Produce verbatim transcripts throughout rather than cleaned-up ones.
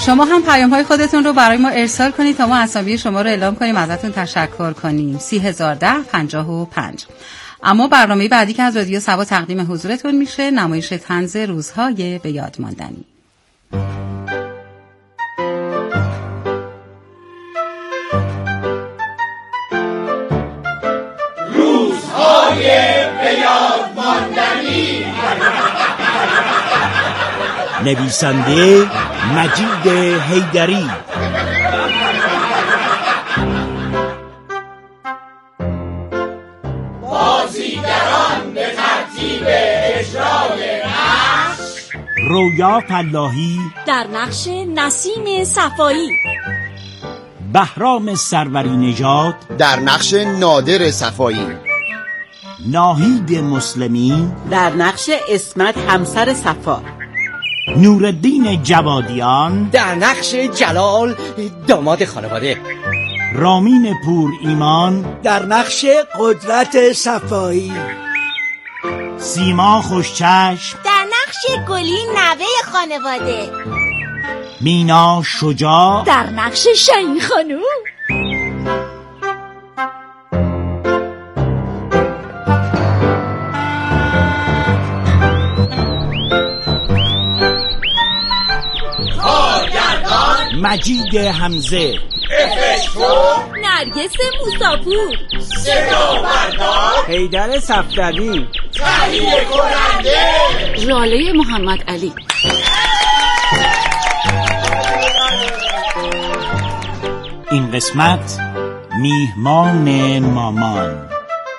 شما هم پیام های خودتون رو برای ما ارسال کنید تا ما اسامی شما رو اعلام کنیم، ازتون تشکر کنیم. سی هزار و ده پنجاه و پنج. اما برنامه بعدی که از رادیو سبا تقدیم حضورتون میشه نمایش طنز روزهای به یاد ماندنی. روزهای به یاد ماندنی. نویسنده مجید حیدری، بازیگران به ترتیب اجرای نقش: رویا فلاحی در نقش نسیم صفایی، بهرام سروری نژاد در نقش نادر صفایی، ناهید مسلمی در نقش اسمت همسر صفا، نورالدین جوادیان در نقش جلال داماد خانواده، رامین پور ایمان در نقش قدرت صفایی، سیما خوشچشم در نقش گلی نوه خانواده، مینا شجاع در نقش شهین خانوم. کارگردان: مجید حمزه، افشتو نرگس موساپور، صدا بردار حیدر صفدری، تهیه کننده ژاله محمد علی. این قسمت میهمان مامان.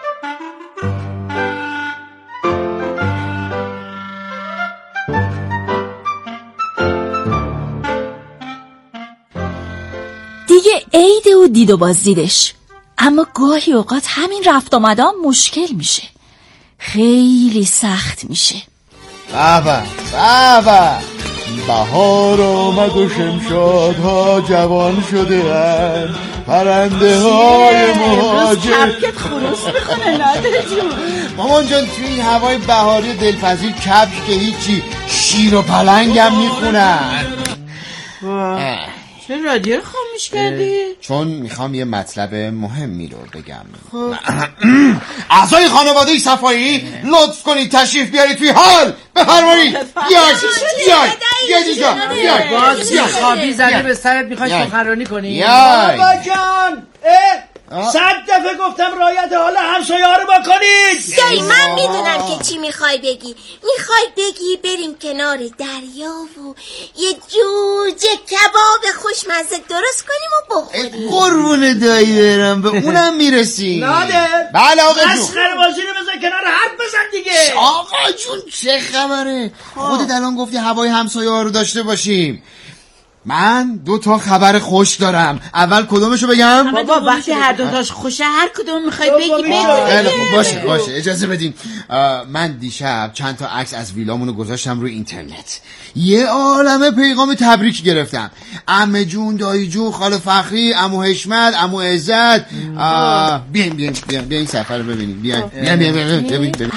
دیگه عید و دید و بازدیدش، اما گاهی اوقات همین رفت آمدان مشکل میشه، خیلی سخت میشه. بابا بابا بهار آمد و شمشادها جوان شده هن، پرنده های مهاجر کبکت خروس میخونه نادر جون. مامان جان توی این هوای بهاری دلپذیر کبش که هیچی، شیر و پلنگ هم میخونن. چرا رادیو رو خاموش کردی؟ چون میخوام یه مطلب مهمی رو بگم. اعضای خانواده صفایی لطف کنید تشریف بیارید توی حال. بفرمایید. بیاید بیاید بیاید اینجا بیاید. باز یه خوابی زدی به سرت میخوای سخنرانی کنی؟ بیاید. بابا جان صد دفعه گفتم رعایت حال همسایه‌ها رو بکنید. دایی من میدونم که چی میخوای بگی. میخوای بگی بریم کنار دریا و یه جوجه کباب خوشمزه درست کنیم و بخوریم. قربون دایی برم به اونم میرسیم. نادر بله آقا جون. مسخره بازی رو بذار کنار، حرف بزن دیگه. آقا جون چه خبره؟ خودت الان گفتی هوای همسایه‌ها رو داشته باشیم. من دو تا خبر خوش دارم. اول کدومشو بگم؟ بابا وقتی هر دو تاش خوشه هر کدوم میخوای بگی خیلی بگی. خوب باشه باشه اجازه بدین. من دیشب چند تا عکس از ویلامونو گذاشتم روی اینترنت. یه عالمه پیغام تبریک گرفتم. عمه جون، دایی جون، خاله فخری، عمو حشمت، عمو عزت. بیاین بیاین بیاین بیاین سفر رو ببینیم. بیاین بیاین بیاین ببین.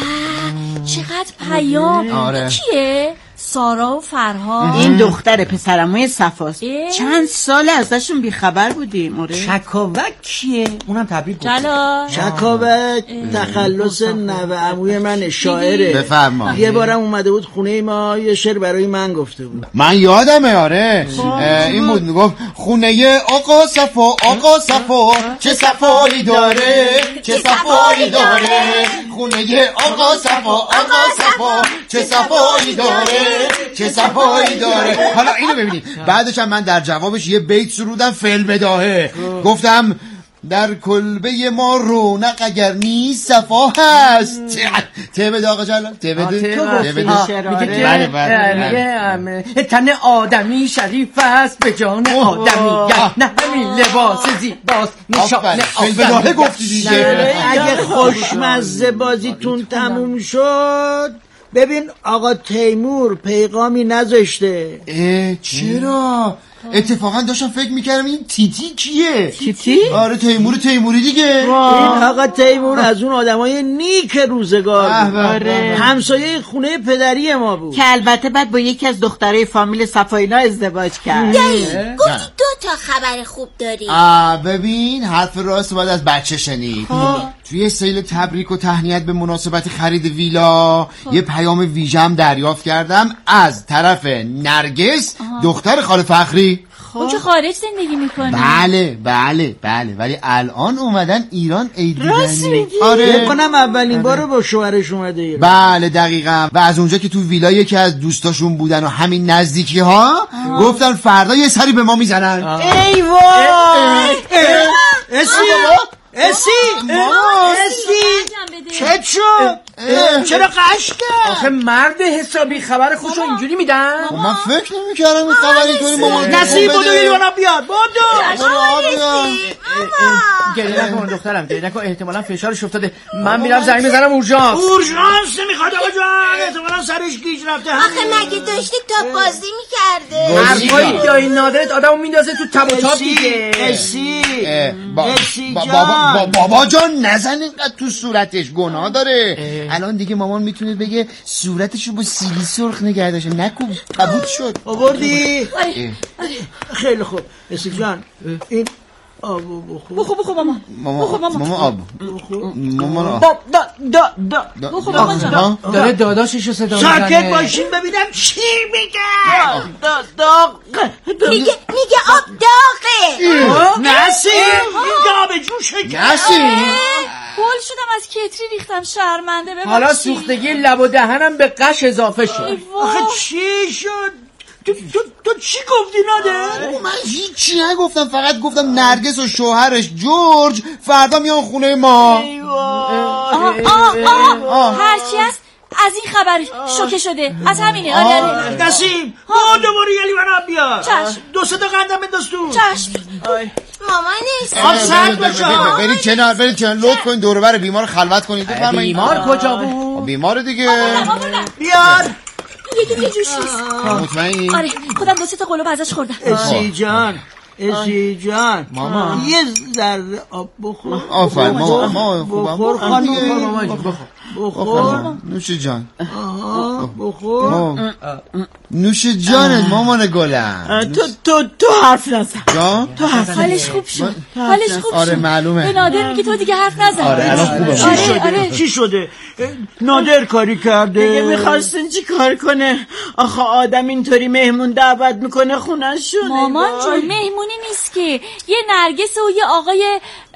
چقدر پیام. آره. کیه؟ سارا و فرهاد. این دختر پسرموی صفاست. اه؟ چند سال ازشون بیخبر بودیم. آره. شکاوک کیه؟ اونم تبریک گفت. جلا شکاوک تخلص نوه عموی من شاعره. بفرما. یه بارم اومده بود خونه ما یه شعر برای من گفته بود. من یادمه. آره این بود میگفت خونه آقا صفا آقا صفا چه صفایی داره چه صفایی داره، خونه آقا صفا آقا صفا چه صفایی داره چه صفایی داره. حالا اینو ببینید. بعدش هم من در جوابش یه بیت سرودم فعل بداهه. گفتم در کلبه ما رونق اگر نیست صفا هست. ته بده آقا جلال ته بده ته بده. بله بله. تن آدمی شریف است به جان آدمیت، نه همین لباس زیباست نشان آدمیت. گفتی دیگه. اگه خوشمزه بازیتون تموم شد ببین آقا تیمور پیغامی نذاشته. اه چرا؟ اتفاقا داشتم فکر میکردم این تیتی کیه؟ تیتی؟ آره تیمور تیموری دیگه. این آقا تیمور از اون آدمای نیک روزگار بود. آره. همسایه خونه پدری ما بود که البته بعد با یکی از دخترای فامیل صفاینا ازدواج کرد. دایی گفتی دو تا خبر خوب داری. آه ببین حرف راست باید از بچه شنید. توی سیل تبریک و تهنیت به مناسبت خرید ویلا یه پیام ویژم دریافت کردم از طرف نرگس دختر خاله فخری. اون که خارج زندگی میکنه. بله بله بله ولی الان اومدن ایران عید دیدنی. آره بکنم اولین بار با شوهرش اومده ایران. بله دقیقاً. و از اونجا که تو ویلا یکی از دوستاشون بودن و همین نزدیکی ها گفتن فردا یه سری به ما میزنن. ای وای اسی اسی اسی چه شد؟ چرا قشته؟ آخه مرد حسابی خبر خوشو اینجوری میدن؟ من فکر نمی‌کردم این خبر اینطوری مامان نصیب بودو ایوانا بیاد بودو. گریه نکن دخترم گریه نکن احتمالا فشارش افتاده. من میرم زنگ بزنم اورژانس. اورژانس نمیخواد آقا جان احتمالا سرش گیج رفته. آخه مگه داشتی تا بازی میکرده؟ حرفایی دایی نادرت آدمو میندازه تو تب و تاب دیگه. اسی اسی جان بابا جان نزن اینقدر تو صورتش گناه داره. الان دیگه مامان میتونه بگه صورتشو با سیلی سرخ نگه داشته. نکن قبول شد. آوردی؟ خیلی خوب اسی جان این آبو بخور بخور بخور مامان بخور مامان آب مامان آب دا دا دا دا بخور مامان جان. داره داداششو صدا میزنه. ساکت باشین ببینم چی میگه. دا دا میگه میگه آب داغه. نسیم این آب جوشه. نسیم بول شدم از کتری ریختم شرمنده ببخشید. حالا سوختگی لب و دهنم به قش اضافه شد. آخه چی شد؟ تو تو تو چی گفتی ناده؟ من هیچی نگفتم فقط گفتم نرگس و شوهرش جورج فردا میان خونه ما. آه آه آه هرچی هست از این خبر شوکه شده از همینه. آره نسیم بودو بری یلی بنا بیا. چشم. دو سه تا قندم بنداز تو. چشم. مامان نیست. آب سرد باشه. برید کنار برید کنار لطف کنید دور و بر بیمار خلوت کنید. بیمار کجا بود؟ بیمار دیگه. بیار یه دونه جوش نیست. مطمئنی؟ آره خودم دو سه تا قلوب ازش خوردم. اسی جان اسی جان ماما یه ذره آب بخور. آفرین ماما ما بخور خانم بخور بخور. نوش جان بخور. نوش جانت مامان گلم. تو تو تو حرف نزن. جان تو حرف حالش خوب شد. حالش خوب شد. آره معلومه. به نادر میگه تو دیگه حرف نزن. آره الان خوبه. چی شده؟ چی شده؟ نادر کاری کرده. دیگه میخواستن چی کار کنه؟ آخه آدم اینطوری مهمون دعوت میکنه خونه‌شون. مامان جون مهمونی نیست که یه نرگس و یه آقای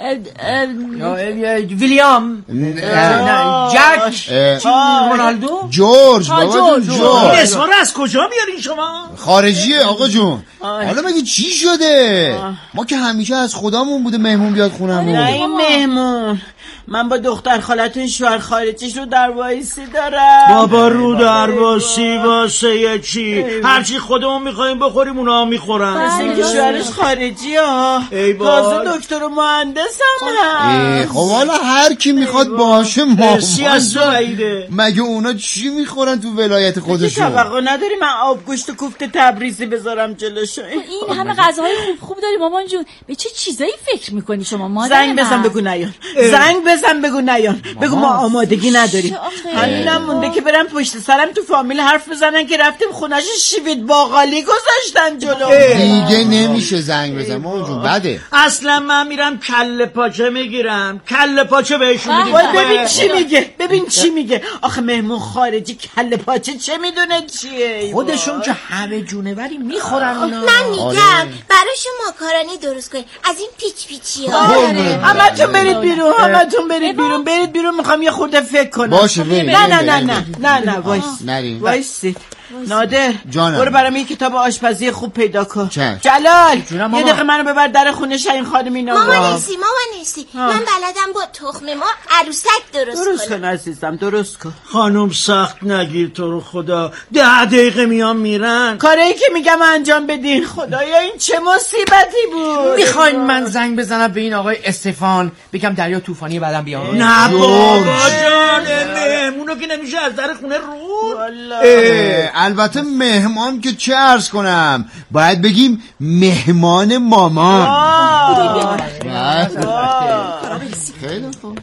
ویلیام جک رونالدو جورج بابا جون جورج. این اسما رو از کجا بیارین شما؟ خارجیه آقا جون. حالا مگه چی شده؟ ما که همیشه از خدامون بوده مهمون بیاد خونمون. نه این مهمون من با دختر خالتون شوهر خارجیش رو در وایسی دارم. بابا رو در واسی واسه چی؟ هرچی خودمون میخوایم بخوریم اونا میخورن. مثل اینکه شوهرش خارجی ها. تازه دکتر و مهندس هم هست. خب حالا هر کی میخواد باشه مامان. مگه اونا چی میخورن تو ولایت خودشون؟ توقع نداری من آب گوشت و کوفته تبریزی بذارم جلوشون؟ این همه غذاهای خوب خوب داری مامان جون. به چه چیزایی فکر میکنی شما مادر؟ زنگ بزن بگو نیان. زنگ بزن بگو نیان. بگو ما آمادگی نداریم. همینم مونده که برم پشت سرم تو فامیل حرف بزنن که رفتیم خونش شیوید باقالی گذاشتن جلو. دیگه نمیشه زنگ بزن مامان جون بده. اصلا من میرم کله پاچه میگیرم کله پاچه بهشون میدیم. ببین چی میگه ببین چی میگه. آخه مهمون خارجی کله پاچه چه میدونه چیه؟ خودشون که همه جونوری میخورن اونا. من میگم براشون ماکارونی درست کنید از این پیچ پیچی ها. همتون برید بیرون همتون برید بیرون برید بیرون میخوام یه خورده فکر کنم. باشه برید. نه نه نه نه نه نه وایس نریم وایسی نادر جانم. برو برام یه کتاب آشپزی خوب پیدا کن. چشم. جلال یه دقیقه منو ببر در خونه شاین خانمی ناز. ماما نیستی ماما نیستی من بلدم با تخم ما عروسک درست, درست کن عزیزم درست کن. خانم سخت نگیر تو رو خدا. ده دقیقه میان میرن. کاری که میگم انجام بدین. خدایا این چه مصیبتی بود. میخواین من زنگ بزنم به این آقای استفان بگم دریا طوفانی بعدم بیاد؟ نه بابا جان مهمونو که نمیشه از در خونه رو. البته مهمان که چه عرض کنم، باید بگیم مهمان مامان. خیلی خوب.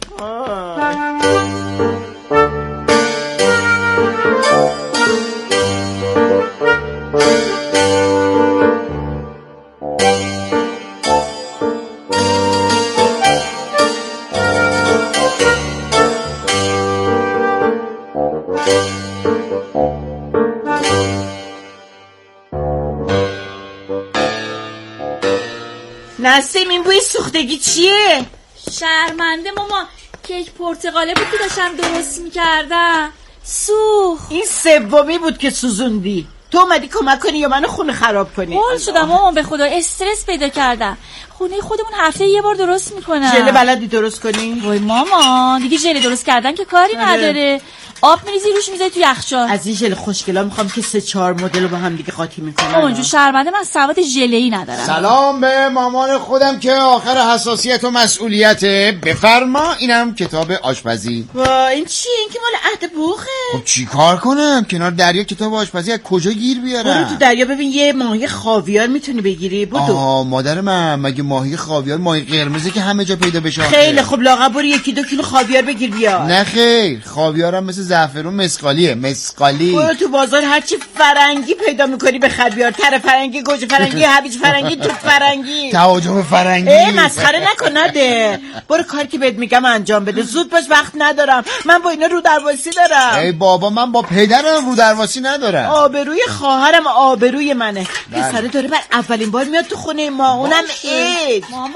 نسیم این بوی سوختگی چیه؟ شرمنده ماما، کیک پرتقاله بود که داشتم درست میکردم سوخت. این سومی بود که سوزوندی. تو اومدی کمک کنی یا منو خونه خراب کنی؟ قول شدم ماما، به خدا استرس پیدا کردم. خونه خودمون هفته یه بار درست میکنم. ژله بلدی درست کنی؟ وای ماما دیگه ژله درست کردن که کاری نداره. آب میریزی روش میذاری تو یخچال. از این ژله خوشگلا میخوام که سه چهار مدل رو با هم دیگه قاطی میکنم. مامان جو شرمنده، من سواد ژله‌ای ندارم. سلام به مامان خودم که آخر حساسیت و مسئولیته. بفرما اینم کتاب آشپزی. وا این چیه؟ این که مال عهد بوخه. خب چی کار کنم؟ کنار دریا کتاب آشپزی از کجا گیر بیارم؟ برو تو دریا ببین یه ماهی خاویار میتونی بگیری. بدو. آها مادر من، مگه ماهی خاویار ماهی قرمزه که همه جا پیدا بشه؟ خیلی خب لاغر برو یکی دو کیلو خاویار بگیر بیا. نه خیر، خاویارم مثل زعفرون مسقالیه. مسقالی. برو تو بازار هرچی فرنگی پیدا میکنی بخر بیار. تر فرنگی، گوجه فرنگی، هویج فرنگی، توت فرنگی. تعاجب فرنگی. ای مسخره نکن نده. برو کاری که بهت میگم انجام بده. زود باش، وقت ندارم. من با اینا رو درواسی دارم. ای بابا من با پدرم رو درواسی ندارم. آبروی خواهرم آبروی منه. پسره داره بر اولین بار میاد تو خونه ما، اونم عید. ماما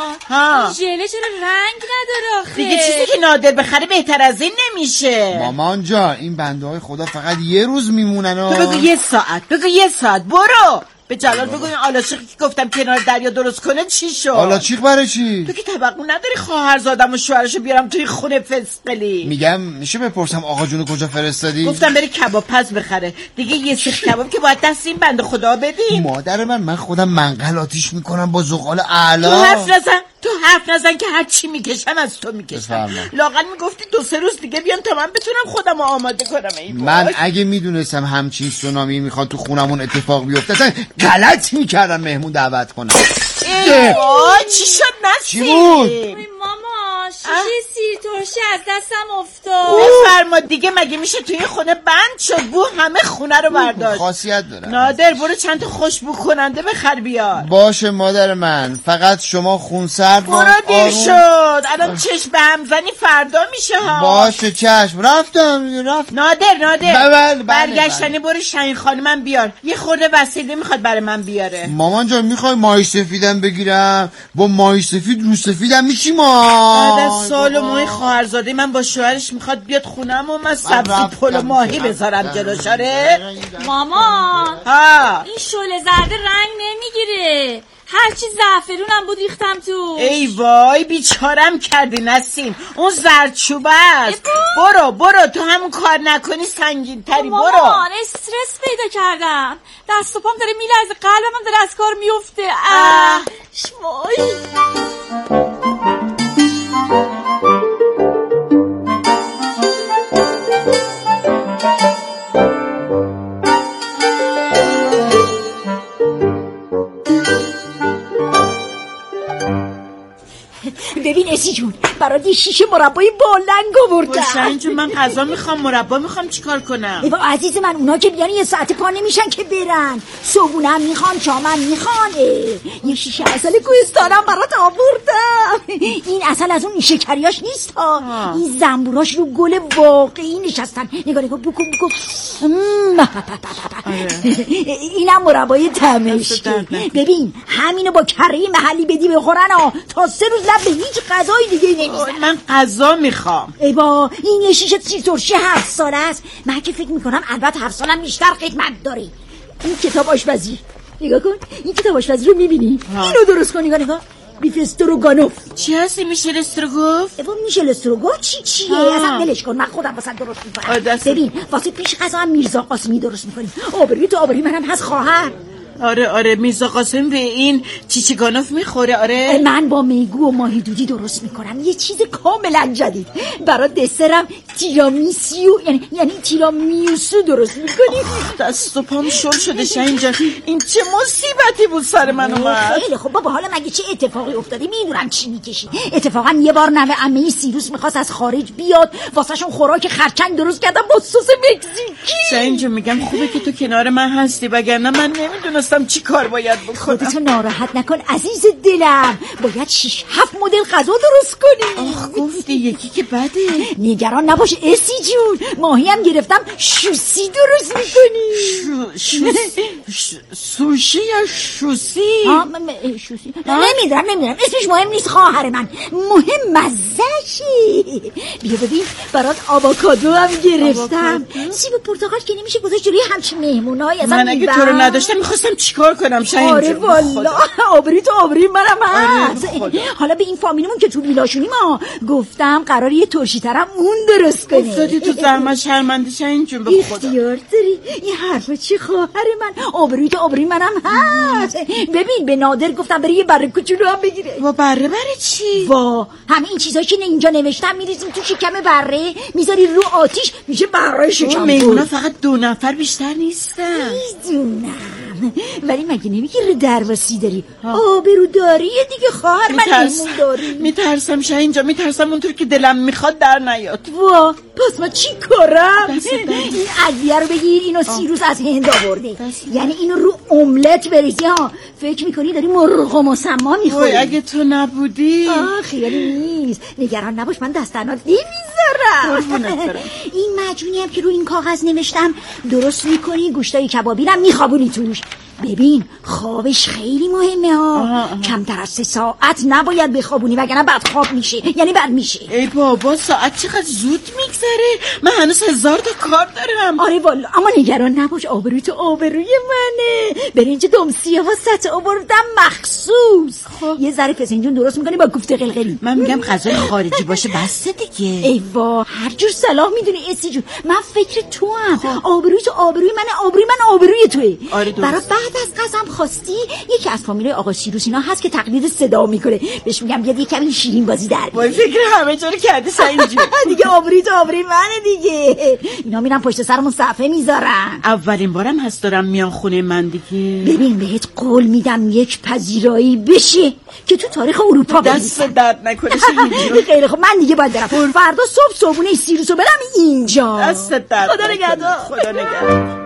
ها ژله چرا رنگ نداره آخه؟ دیگه چیزی که نادر بخره بهتر از این نمیشه. مامان جان این بنده های خدا فقط یه روز میمونن. تو بگو یه ساعت، بگو یه ساعت. برو به جلال بگو این آلاچیقی که گفتم کنار دریا درست کنه چی شد؟ آلاچیق برای چی؟ تو که طبقو نداری خواهرزادم و شوهرشو بیارم توی خونه فسقلی. میگم میشه بپرسم آقا جونو کجا فرستادی؟ گفتم بری کباب پز بخره. دیگه یه سیخ کباب که باید دست این بنده خدا بدیم. مادر من من خودم منقل آتیش میکنم با زغال اعلی. تو حرف نزن، تو حرف نزن که هر چی میکشم از تو میکشم. لااقل میگفتی دو سه روز دیگه بیان تا من بتونم خودمو آماده کنم. ای من اگه میدونستم همچین سونامی میخواد تو خونمون اتفاق بیفته اصلا غلط میکردم مهمون دعوت کنم. ای وای چی شد نسیم؟ چی بود؟ ماما شیشه سیر ترشی از دستم افتاد. بفرما دیگه، مگه میشه توی خونه بند شد؟ بو همه خونه رو برداشت. خاصیت داره. نادر برو چند تا خوشبو کننده بخر بیار. باشه مادر من، فقط شما خونسرد برو دیر شد. الان چشم به هم زنی فردا میشه ها. باشه چشم. رفتم رفت. نادر نادر بله بله برگشتنی برو شاهین خانمم بیار. یه خورده وسیله میخواد برای من بیاره. مامان جان میخوای ماهی سفیدم بگیرم؟ با ماهی سفید رو سفیدم میشی ما. بعد از سال و ماهی خواهرزاده من با شوهرش میخواد بیاد خونم و من سبزی پلو و ماهی بذارم جلوش. آره ماما ها این شعله زرده رنگ نمیگیره. هرچی زعفرونم بود ریختم تو. ای وای بیچارم کردی نسیم. اون زردچوبه است. برو برو تو همون کار نکنی سنگین تری. برو. مامان استرس پیدا کردم. دست و پام داره میلرزه، قلبم هم داره از کار میفته. اه شمای ببین اسی جون برات یه شیشه مربای بالنگ آوردم. حسین جون من غذا میخوام، مربا میخوام، چیکار کنم؟ ای بابا عزیز من، اونا که بیان یه ساعت پا نمیشن که برن. صبحونم میخوان، شامم میخوان. یه شیشه عسل کوهستانم برات آوردم. این اصل از اون شکریاش نیست ها. این زنبوراش رو گل واقعی نشستن. نگاه نگاه بکن بکن. اینم مربای تمشکی. ببین همینو با کره محلی بدی بخورن ها تا سه روز لب به هیچ غذای دیگه نمیزن. من غذا میخوام. ای با این یه شیشه سیر ترشی هفت ساله است. من که فکر میکنم البته هفت سالم بیشتر قیمت داره. این کتاب آشپزی نگاه کن. این کتاب آشپزی رو میبینی؟ اینو درست کن. نگاه نگاه. بیف استروگانوف. چی هستی میشل استروگوف؟ ای با میشل استروگوف چی چیه؟ اصلا ولش کن، من خودم واسه درست میکنم. ببین واسه پیش غذا هم میرزا قاسمی درست میکنیم. آبروی تو آبروی منم هست خواهر. آره آره میرزا قاسم به این چیچیگانوف میخوره. آره من با میگو و ماهی دودی درست میکنم، یه چیز کاملا جدید. برای دسرم تیرامیسیو یعنی یعنی تیرامیوسو درست میکنی؟ دست و پام شل شده شاهین جان. این چه مصیبتی بود سر من اومد. خیلی خب بابا، حالا مگه چه اتفاقی افتاده؟ میدونم چی میکشی. اتفاقا یه بار نوه عمه سیروس میخواست از خارج بیاد، واسهشون خوراک خرچنگ درست کردم با سس مکزیکی. شاهین جان میگم خوبه که تو کنار من هستی، وگرنه من نمیدونستم چی کار باید بکنم. خودتو ناراحت نکن عزیز دلم، باید شش هفت مدل غذا درست کنی. آخ گفتی یکی که بده. نگران نباش اسی جون، ماهی هم گرفتم شوسی درست میکنی. شو شوسی سوشی یا شوسی؟ ها شوسی نمیدونم نمیدونم اسمش مهم نیست خواهر من، مهم مزه‌شه. بیا ببین برات آووکادو هم گرفتم. سیب و پرتقال که نمیشه گذاشت جلوی همچین مهمونای. من اگه تو رو نداشتم میخواستم چیکار کنم شاهین جون؟ آره والا آبری تو آبری منم هست. حالا به این فامیلمون که تو ویلاشونی ما گفتم قراره یه ترشی‌ترم اون درست کنی. افتادی تو زحمت شرمنده شاهین جون به خدا. اختیار داری. این حرفا چی خواهر من؟ آبروی تو آبروی منم هست. ببین به نادر گفتم بری یه بره کوچولو هم بگیره. وا بره بره چی؟ وا همه این چیزایی که اینجا نوشتم میریزیم تو شکم بره، میذاری رو آتیش میشه بره شکم. میمونا فقط دو نفر بیشتر نیستن. میدونم ولی مگه نمیگی درواسی داری؟ آبرو داری دیگه خواهر من میمون داری. میترسم شاهین جا، میترسم اونطور که دلم میخواد در نیاد. وا پس من چی کارم؟ این ادویه رو بگیر، اینو سیروس از هند آورده، یعنی اینو رو املت بریزی. ها فکر میکنی داری مرغ و مسما میخوری؟ اگه تو نبودی. آه خیلی نیست، نگران نباش من دستنات نمیذارم. این مجونی هم که رو این کاغذ نوشتم درست میکنی، گوشتای کبابی رو میخوابونی توش. ببین خوابش خیلی مهمه ها، کمتر از سه ساعت نباید بخوابونی وگرنه بعد خواب میشه، یعنی بد میشه. ای بابا ساعت چقدر زود میگذره، من هنوز هزار تا کار دارم. آره والا اما نگران نباش، آبروی تو آبروی منه. برنج دمسیه واسه آوردم مخصوص. خب. یه ذره فسنجون درست میکنی با کوفته قلقلی. من میگم غذای خارجی باشه بسته دیگه. ای وا هر جور صلاح میدونی اسی جون، من فکر تو هم. خب. آبروی تو آبروی منه، آبروی من آبروی توئه. آره برای بعد از قسم خواستی یکی از فامیلای آقا سیروس اینا هست که تقلید صدا میکنه، بهش میگم بیاد یه کمی شیرین بازی در بیاره. وای فکر همه جا رو کردی شاهین جون. دیگه آبروی تو آبروی منه دیگه. اینا میرن پشت سرمون صفحه میذارن. اولین بارم هست دارم میان خونه من دیگه. ببین بهت قول میدم یک پذیرایی بشه که تو تاریخ اروپا دست درد نکنه شاهین جون. خیلی خب من دیگه باید برم، فردا صبح صبحونه سیروسو برم اینجا. دست درد خدا نگهدار. خدا نگهدار.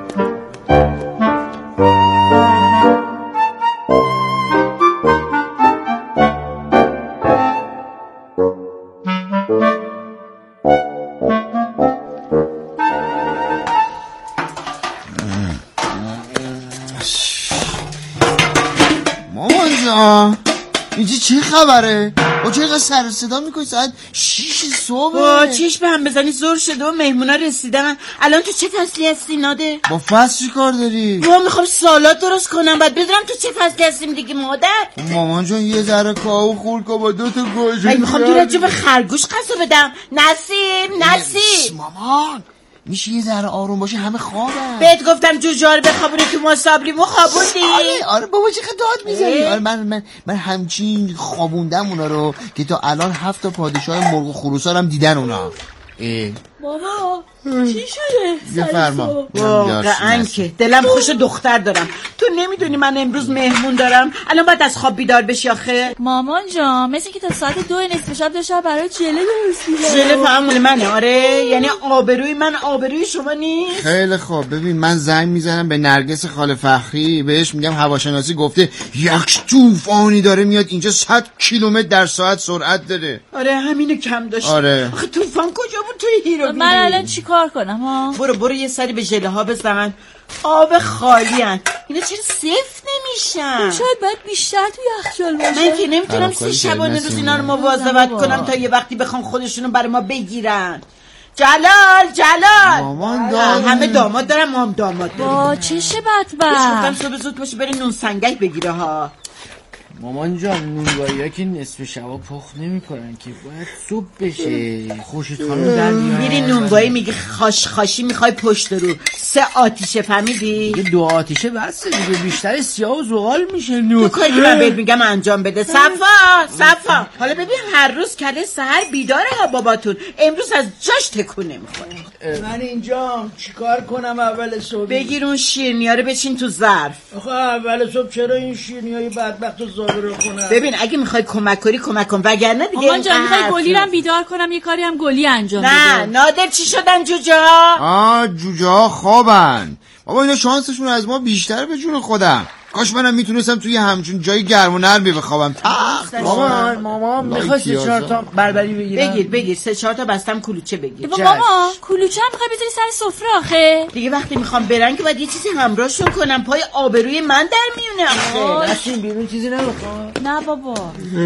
اینجا چه خبره؟ با چه سر صدا میکنی ساعت شیش صبح؟ با چیش به هم بزنی زور شده و مهمونا رسیدن. الان تو چه فصلی هستی ناده؟ با فصل چی کار داری؟ با میخوام سالاد درست کنم، بعد بدونم تو چه فصلی هستیم دیگه مادر. مامان جان یه ذره کاهو خورد که با دو تا گوجه من میخوام دو رجب خرگوش قصه بدم. نسیم نسیم مامان میشه یه ذره آروم باشه، همه خوابن. بهت گفتم جوجار بخوابونه تو ما سابلیمو خوابوندی. آره آره بابا چه داد میزنی. آره من من من همچین خوابوندم اونا رو که تا الان هفت تا پادشاه مرغ و خروسا هم دیدن اونا. بابا چی شده؟ یه فرما واقعا که دلم خوش دختر دارم. تو نمیدونی من امروز مهمون دارم، الان باید از خواب بیدار بشی آخه. مامان جان مثل که تا ساعت دو نصف شب داشتم برای جله درست می‌کردم. جله فهم مال منه. آره یعنی آبروی من آبروی شما نیست. خیلی خوب ببین من زنگ میزنم به نرگس خاله فخری، بهش میگم هواشناسی گفته یک طوفانی داره میاد اینجا، صد کیلومتر در ساعت سرعت داره. آره همینو کم داشت. آره آخه طوفان کجا بود توی هیرو؟ من الان چیکار کنم ها؟ برو برو یه سری به ژله ها بزن. آب خالی ان اینا چرا سفت نمیشن؟ شاید باید بیشتر توی یخچال باشه. من که نمیتونم سه شبانه روز اینا رو مواظبت کنم تا یه وقتی بخوان خودشونو برای ما بگیرن. جلال جلال مامان داماد همه داماد دارم، ما هم داماد داریم. با چشه بدبخت. گفتم صبح زود باشه بری نون سنگک بگیره ها. مامان جان نونوایی ها که نصف شبا پخت نمی کنن که باید صبح بشه. خوشت خانم دریا میری نونوایی میگه خاش خاشی میخوای پشت رو سه آتیشه فهمیدی؟ دیگه دو آتیشه بسته دیگه، بیشتر سیاه و زغال میشه نون. تو کاری که من بهت میگم انجام بده. صفا صفا حالا ببین هر روز کله سحر بیداره ها باباتون، امروز از جاش تکون نمیخوره. من اینجام چیکار کنم اول صبح؟ بگیر اون شیرینیا رو بچین تو ظرف. آخه اول صبح چرا این شیرینیای بدبخت رو زابره کنم؟ ببین اگه میخوای کمک کنی کمک کن، وگرنه دیگه مامان جان میخوای گلی رو بیدار کنم یه کاری هم گلی انجام نه بده. نادر چی شدن جوجا؟ آه جوجا خوابن بابا، اینا شانسشون از ما بیشتر به جون خودم. کاش منم میتونستم توی همچون جای گرم و نرمی بخوابم. تخت مامان مامان میخوای سه چهار تا بربری بگیرم؟ بگیر بگیر سه چهار تا بستم کلوچه بگیر. ماما کلوچه هم میخوای بذاری سر سفره آخه؟ دیگه وقتی میخوام برن که باید یه چیزی همراهشون کنم، پای آبروی من در میونه آخه. نسیم بیرون چیزی نمیخواد؟ نه بابا.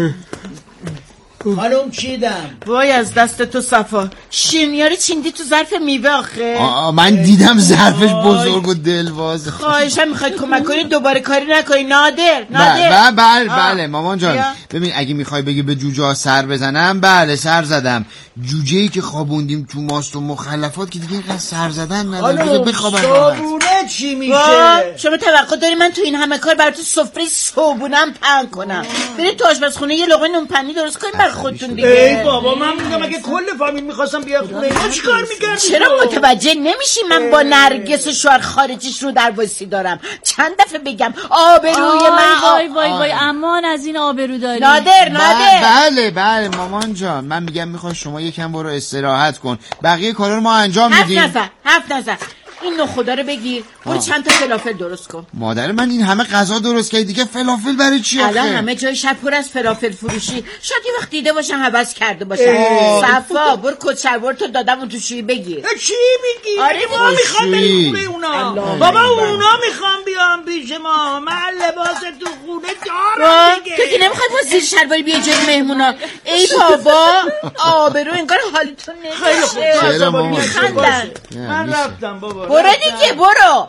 خانم چیدم؟ وای از دست تو صفا، شیرینیا رو چیندی تو ظرف میوه آخه. آه من دیدم ظرفش بزرگ و دلواز. خواهشم میخوای کمک کنی دوباره کاری نکنی. نادر نادر بله بله بله مامان جان. ببین اگه میخوای بگی به جوجه سر بزنم، بله سر زدم. جوجه‌ای که خوابوندیم تو ماست و مخلفات که دیگه اینقدر سر زدن نداره، دیگه بخوابن. صابونه چی میشه؟ شما توقع داری من تو این همه کار براتون سفره صبحونم پهن کنم؟ برید تو آشپزخونه یه لقمه نون پنیر درست کنید برای خودتون دیگه. ای بابا من میگم اگه کل فامیل میخواستم بیاد خونه اینا چیکار میکردی؟ چرا متوجه نمیشی من با نرگس و شوهر خارجیش رو در واسی دارم؟ چند دفعه بگم آبروی من. وای وای وای امان از این آبرو داری. نادر نادر. بله بله مامان جان، من میگم میخوام شما یکم برو استراحت کن، بقیه کارا رو ما انجام میدیم. حرف نزن حرف نزن. این نوع خدا رو بگیر برو چند تا فلافل درست کن. مادر من این همه غذا درست کردی دیگه فلافل برای چی آخه؟ الان همه جای شهر پر از فلافل فروشی، شاید یه وقت دیده باشن حوض کرده باشن. صفا برو کت شلوار تو دادم اون تو شویی بگیر. چی میگی؟ آره ما میخوام بریم خونه اونا. بابا اونا میخوام بیام پیش ما، من لباس تو خونه دارم دیگه. تو که نمیخوای با زیر شلواری بیای جای مهمونا. ای بابا آبرو انگار حالتون نمیشه. چرا مامان؟ میخندن. من رفتم بابا. برو دیگه برو.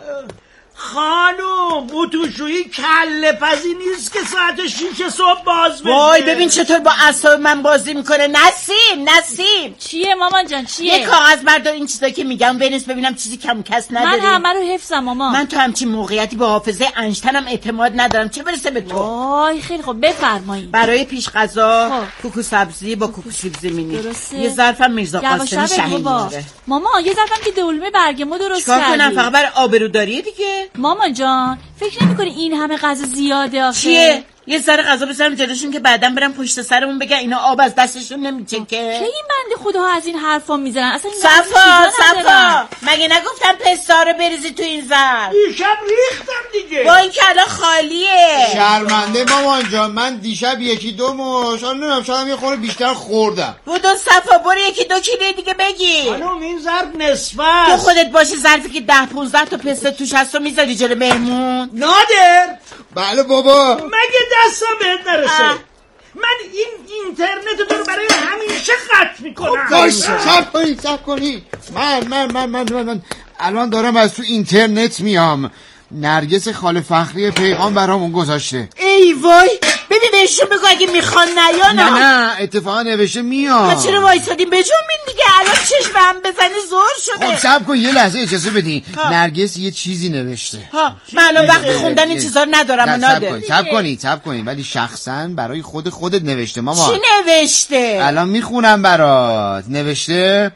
خانوم بوتوشویی کله پزی نیست که ساعت شیش صبح باز بشه. وای ببین چطور با اعصاب من بازی میکنه. نسیم نسیم چیه مامان جان چیه؟ یه کاغذ بردار این چیزا که میگم بنویس ببینم چیزی کم کس نداری. من همه رو حفظم مامان. من تو همچین موقعیتی با حافظه انشتنم اعتماد ندارم، چه برسه به تو. وای خیلی خوب بفرمایید. برای پیش غذا کوکو سبزی با کوکو سیب زمینی. درسته. یه ظرفم میرزا قاسمی شهین میاره. مامان یه ظرفم که دلمه برگمو درست کردی. چیکار کنم فقط برای آبروداری دیگه. مامان جان فکر نمی‌کنی این همه غذا زیاده آخه؟ چیه؟ یه ذره غذا بذارم جلوشون که بعداً برم پشت سرمون بگن اینا آب از دستشون نمیچکه. چه این بنده خدا ها از این حرفا میزنن؟ اصلا این صفا صفا مگه نگفتم پستا رو بریزی تو این ظرف؟ دیشب ریختم دیگه. با این که الان خالیه. شرمنده مامان جان، من دیشب یکی دو مش آن نمیدونم شاید یه خورده بیشتر خوردم. بودو صفا برو یکی دو کیلو دیگه بگیر. خانم این ظرف نصفه تو است. خودت باشی ظرفی که ده پونزده تا پسته توش هست و میذاری جلو مهمون. نادر بله بابا. مگه دستم بهت نرسه؟ من این اینترنت رو برای همیشه قطع میکنم. باش سب کنید سب کنید. من من من من من من الان دارم از تو اینترنت میام. نرگس خاله فخری پیغام برامون گذاشته. ای وای ببین بهشون بگو اگه میخوان نیان. نه نه اتفاقا نوشته میام. ما چرا وایسادیم بجنبین دیگه، الان چشم هم بزنی زور شده. خب صبر کن یه لحظه اجازه بدین. نرگس یه چیزی نوشته. ها من الان وقت خوندن این چیزا رو ندارم. صبر کنید صبر کنید صبر کنید ولی شخصا برای خود خودت نوشته ماما. چی نوشته؟ الان میخونم برات. نوشته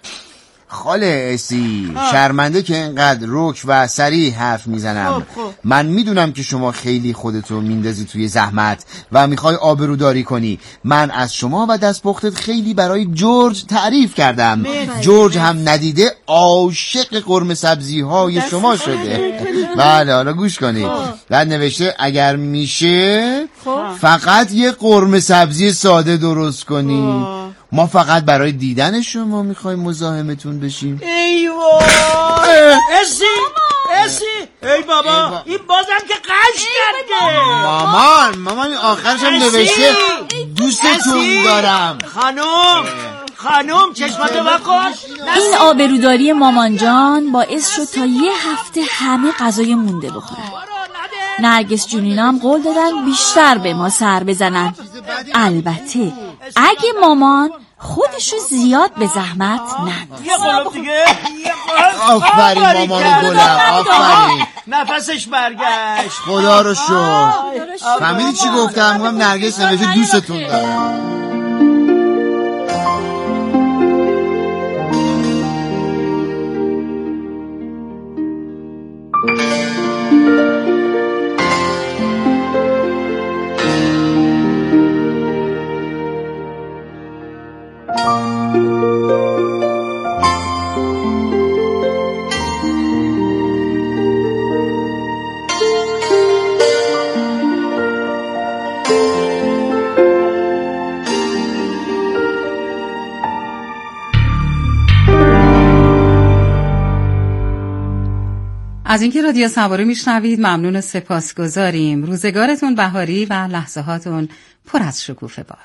خاله اسی شرمنده که اینقدر رک و سریع حرف میزنم. خب خب. من میدونم که شما خیلی خودتو میندازی توی زحمت و میخوای آبروداری کنی. من از شما و دست پختت خیلی برای جورج تعریف کردم. میخوای. جورج هم ندیده عاشق قرمه سبزی های شما شده. بله حالا گوش کنید. بعد نوشته اگر میشه فقط یه قرمه سبزی ساده درست کنی. ما فقط برای دیدن شما میخوایم مزاحمتون بشیم. ای وای اسی اسی ای بابا این بازم که قش کرده. مامان مامان آخرش هم نوشته دوستتون دارم. خانوم خانوم چشماتو بکن. این آبروداری مامان جان باعث شد تا یه هفته همه غذای مونده بخورن. نرگس جونینا هم قول دادن بیشتر به ما سر بزنن. البته اگه مامان خودشو زیاد به زحمت نندازه. یه قلوب دیگه. آفرین مامان گلم، آفرین. نفسش برگشت. خدا رو شکر. فهمیدی چی گفتم؟ گفتم نرگس نوشته دوستتون دارم. از اینکه رادیو سواری میشنوید ممنون و سپاسگزاریم. روزگارتون بهاری و لحظه هاتون پر از شکوفه باد.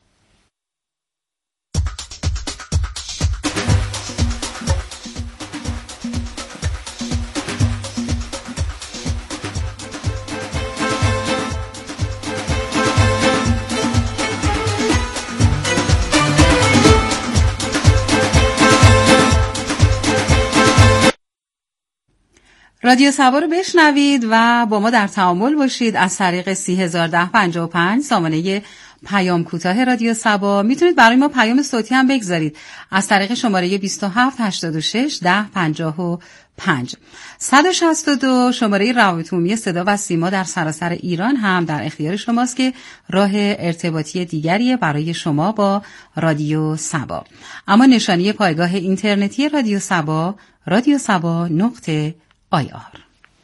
رادیو سبا رو بشنوید و با ما در تعامل باشید از طریق سی هزار ده پنجاه و پنج سامانه پیام کوتاه رادیو سبا. میتونید برای ما پیام صوتی هم بگذارید از طریق شماره بیست و هفت هشتاد و شش ده پنجاه و پنج. صد و شصت و دو شماره روابط عمومی صدا و سیما در سراسر ایران هم در اختیار شماست که راه ارتباطی دیگری برای شما با رادیو سبا. اما نشانی پایگاه اینترنتی رادیو سبا رادیو سبا نقطه آی آر.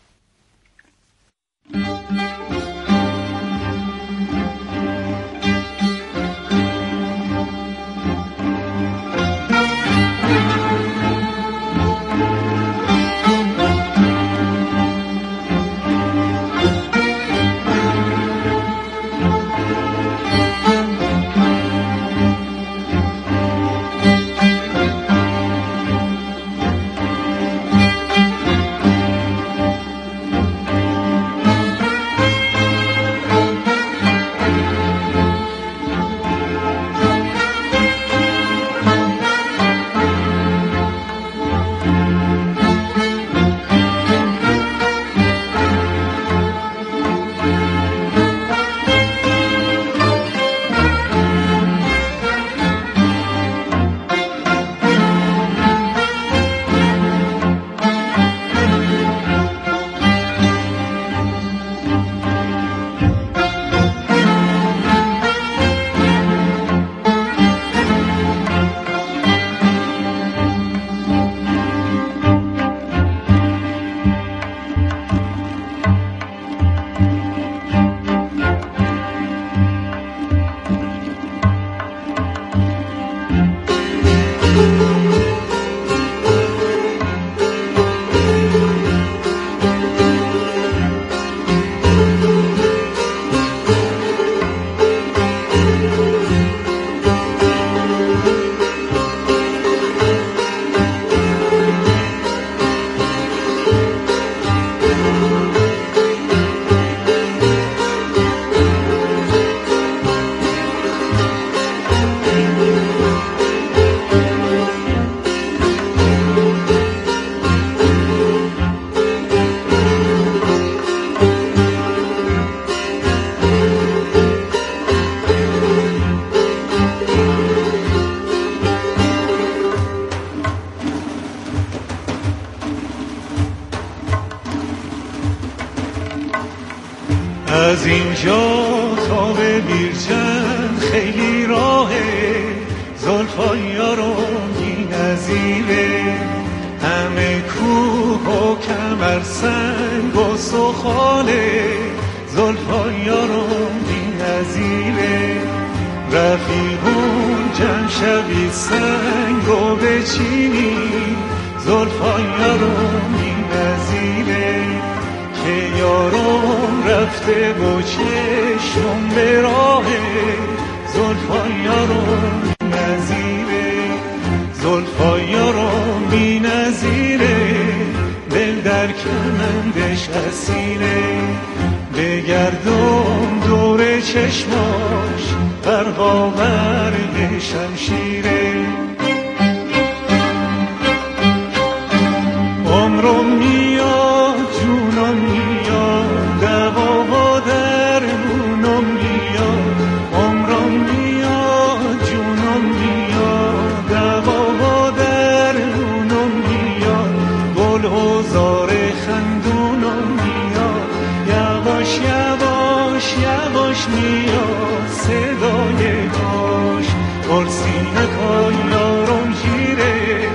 از اینجا تا به بیرچند خیلی راهه، زلفای یارم بی نظیره، همه کوه و کمر سنگ و سخاله، زلفای یارم بی نظیره، رفیقون جمع شوی سنگ رو بچینی، زلفای یارم بی نظیره، که یارم رفته با چشم به راهه، زلفای یارم بی نظیره، زلفای یارم بی نظیره، دل در کمندش اسیره، گردون دور چشماش برقا برق شمشیر